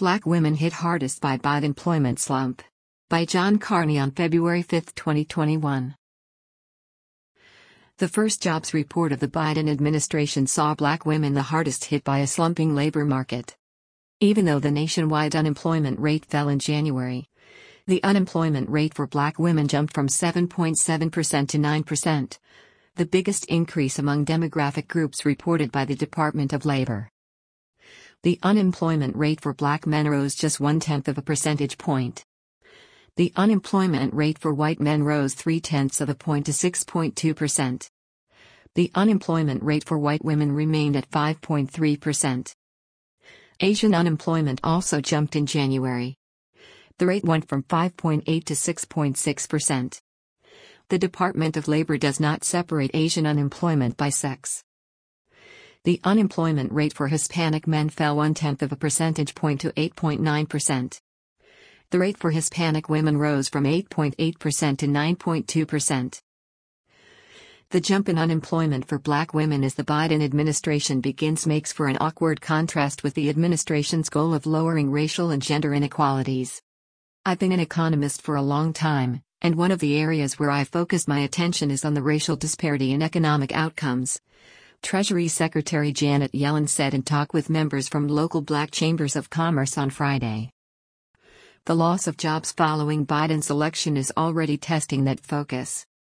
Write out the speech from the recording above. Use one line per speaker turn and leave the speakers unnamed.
Black women hit hardest by Biden employment slump. By John Carney on February 5, 2021. The first jobs report of the Biden administration saw Black women the hardest hit by a slumping labor market. Even though the nationwide unemployment rate fell in January, the unemployment rate for Black women jumped from 7.7% to 9%, the biggest increase among demographic groups reported by the Department of Labor. The unemployment rate for Black men rose just 0.1 of a percentage point. The unemployment rate for white men rose 0.3 of a point to 6.2%. The unemployment rate for white women remained at 5.3%. Asian unemployment also jumped in January. The rate went from 5.8 to 6.6%. The Department of Labor does not separate Asian unemployment by sex. The unemployment rate for Hispanic men fell 0.1 of a percentage point to 8.9%. The rate for Hispanic women rose from 8.8% to 9.2%. The jump in unemployment for Black women as the Biden administration begins makes for an awkward contrast with the administration's goal of lowering racial and gender inequalities. I've been an economist for a long time, and one of the areas where I focused my attention is on the racial disparity in economic outcomes, Treasury Secretary Janet Yellen said in talk with members from local Black chambers of commerce on Friday. The loss of jobs following Biden's election is already testing that focus.